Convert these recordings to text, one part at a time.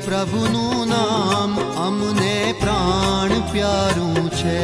પ્રભુનું નામ અમને પ્રાણ પ્યારું છે.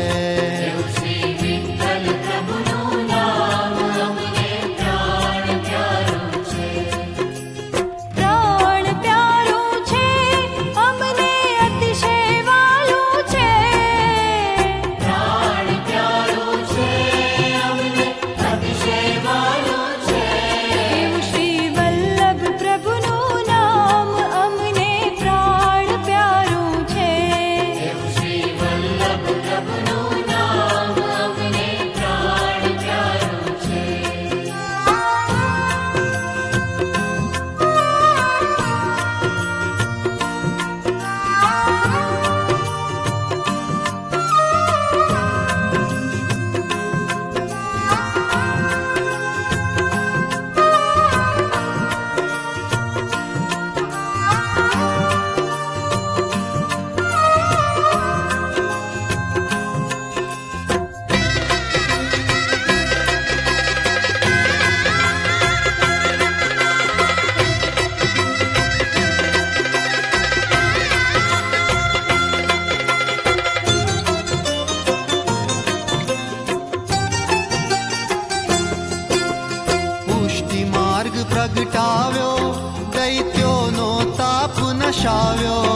પ્રગટાવ્યો દૈત્યોનો તાપ નશાવ્યો.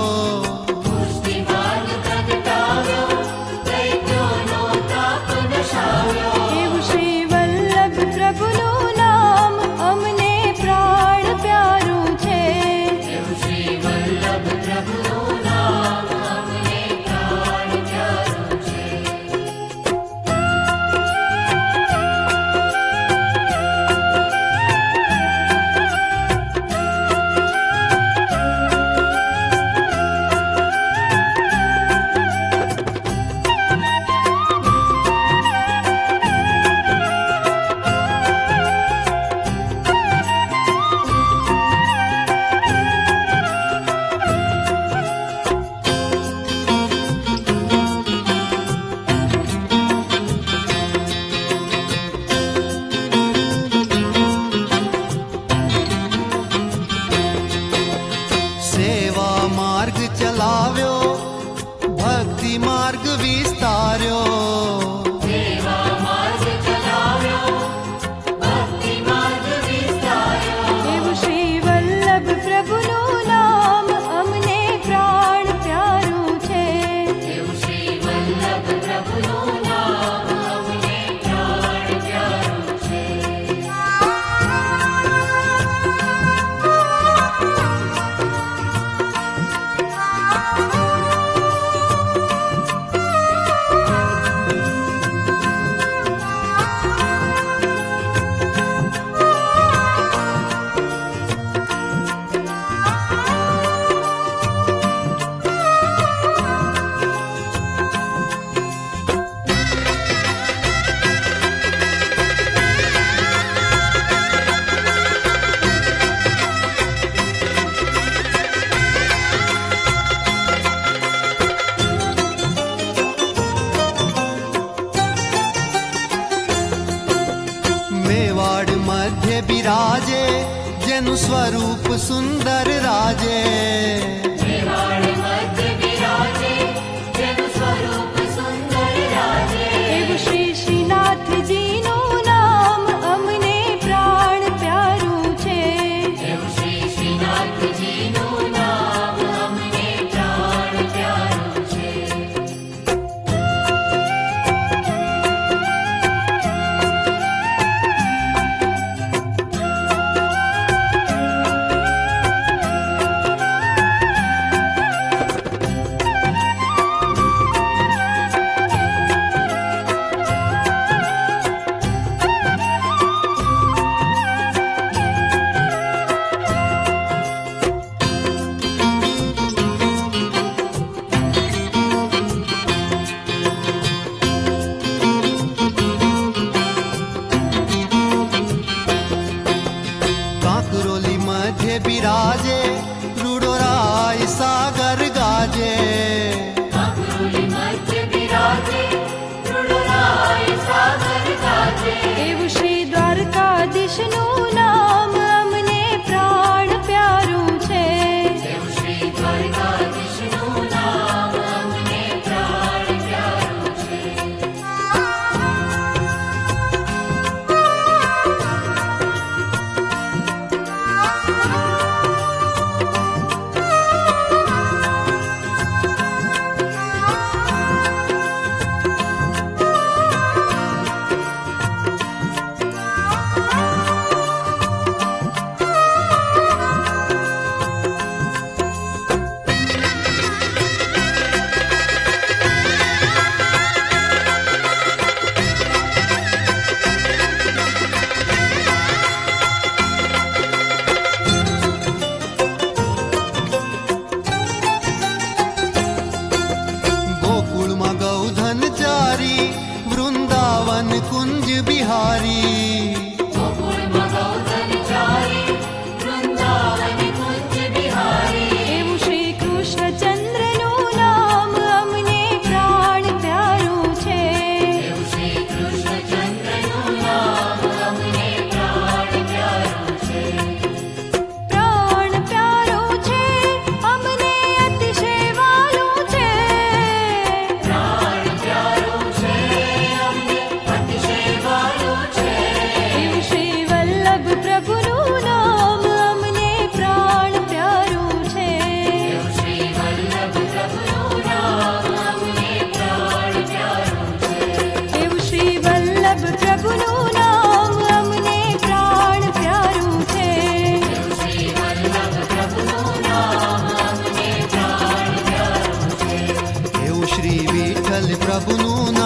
એવું શ્રી વલ્લભ પ્રભુનું નામ અમને પ્રાણ પ્યારું છે. સેવા માર્ગ ચલાવ્યો, ભક્તિ માર્ગ વિસ્તાર્યો. એવું શ્રી વલ્લભ પ્રભુનું નામ અમને પ્રાણ પ્યારું છે. મેવાડ મધ્ય બિરાજે, જેનું સ્વરૂપ સુંદર રાજે. એવું શ્રી શ્રીનાથજીનું નામ અમને પ્રાણ પ્યારું છે. બિહારી. એવું શ્રી કૃષ્ણચંદ્રનું નામ અમને પ્રાણ પ્યારું છે. પ્રાણ પ્યારું છે અમને અતિશય વાલું છે. એવું શ્રી વલ્લભ પ્રભુનું નામ અમને પ્રાણ પ્યારું છે. એવું શ્રી વલ્લભ પ્રભુનું નામ અમને પ્રાણ પ્યારું છે. એવું શ્રી વલ્લભ પ્રભુનું નામ અમને પ્રાણ પ્યારું છે. એવું શ્રી વલ્લભ પ્રભુનું નામ અમને પ્રાણ પ્યારું છે. એવું શ્રી વિઠ્ઠલ પ્રભુનું